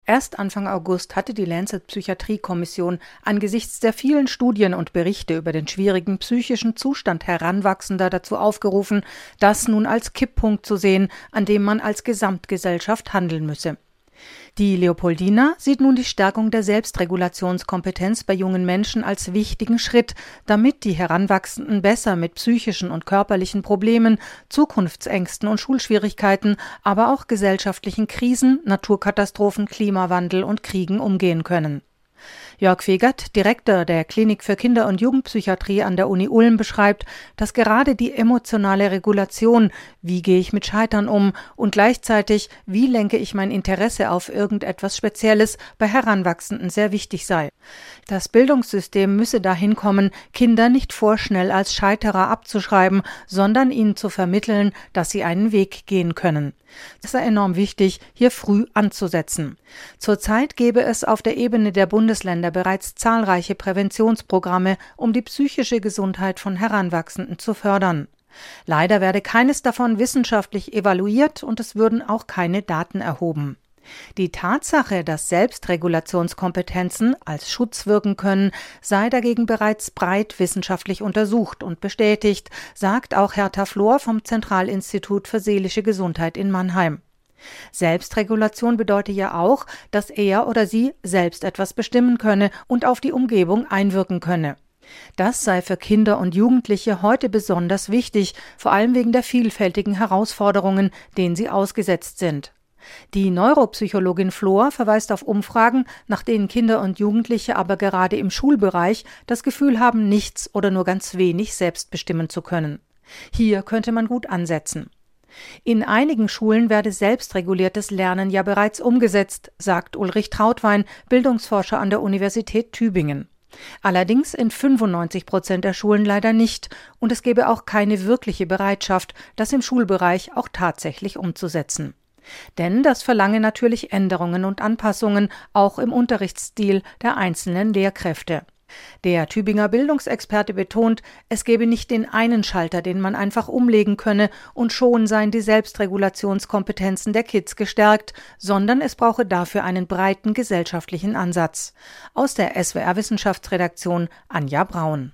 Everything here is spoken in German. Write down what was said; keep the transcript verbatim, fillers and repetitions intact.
Erst Anfang August hatte die Lancet-Psychiatrie-Kommission angesichts der vielen Studien und Berichte über den schwierigen psychischen Zustand Heranwachsender dazu aufgerufen, das nun als Kipppunkt zu sehen, an dem man als Gesamtgesellschaft handeln müsse. Die Leopoldina sieht nun die Stärkung der Selbstregulationskompetenz bei jungen Menschen als wichtigen Schritt, damit die Heranwachsenden besser mit psychischen und körperlichen Problemen, Zukunftsängsten und Schulschwierigkeiten, aber auch gesellschaftlichen Krisen, Naturkatastrophen, Klimawandel und Kriegen umgehen können. Jörg Fegert, Direktor der Klinik für Kinder- und Jugendpsychiatrie an der Uni Ulm, beschreibt, dass gerade die emotionale Regulation, wie gehe ich mit Scheitern um und gleichzeitig, wie lenke ich mein Interesse auf irgendetwas Spezielles, bei Heranwachsenden sehr wichtig sei. Das Bildungssystem müsse dahin kommen, Kinder nicht vorschnell als Scheiterer abzuschreiben, sondern ihnen zu vermitteln, dass sie einen Weg gehen können. Es sei enorm wichtig, hier früh anzusetzen. Zurzeit gäbe es auf der Ebene der Bundesländer bereits zahlreiche Präventionsprogramme, um die psychische Gesundheit von Heranwachsenden zu fördern. Leider werde keines davon wissenschaftlich evaluiert und es würden auch keine Daten erhoben. Die Tatsache, dass Selbstregulationskompetenzen als Schutz wirken können, sei dagegen bereits breit wissenschaftlich untersucht und bestätigt, sagt auch Hertha Flor vom Zentralinstitut für seelische Gesundheit in Mannheim. Selbstregulation bedeutet ja auch, dass er oder sie selbst etwas bestimmen könne und auf die Umgebung einwirken könne. Das sei für Kinder und Jugendliche heute besonders wichtig, vor allem wegen der vielfältigen Herausforderungen, denen sie ausgesetzt sind. Die Neuropsychologin Flor verweist auf Umfragen, nach denen Kinder und Jugendliche aber gerade im Schulbereich das Gefühl haben, nichts oder nur ganz wenig selbst bestimmen zu können. Hier könnte man gut ansetzen. In einigen Schulen werde selbstreguliertes Lernen ja bereits umgesetzt, sagt Ulrich Trautwein, Bildungsforscher an der Universität Tübingen. Allerdings in fünfundneunzig Prozent der Schulen leider nicht und es gäbe auch keine wirkliche Bereitschaft, das im Schulbereich auch tatsächlich umzusetzen. Denn das verlange natürlich Änderungen und Anpassungen, auch im Unterrichtsstil der einzelnen Lehrkräfte. Der Tübinger Bildungsexperte betont, es gebe nicht den einen Schalter, den man einfach umlegen könne und schon seien die Selbstregulationskompetenzen der Kids gestärkt, sondern es brauche dafür einen breiten gesellschaftlichen Ansatz. Aus der S W R Wissenschaftsredaktion Anja Braun.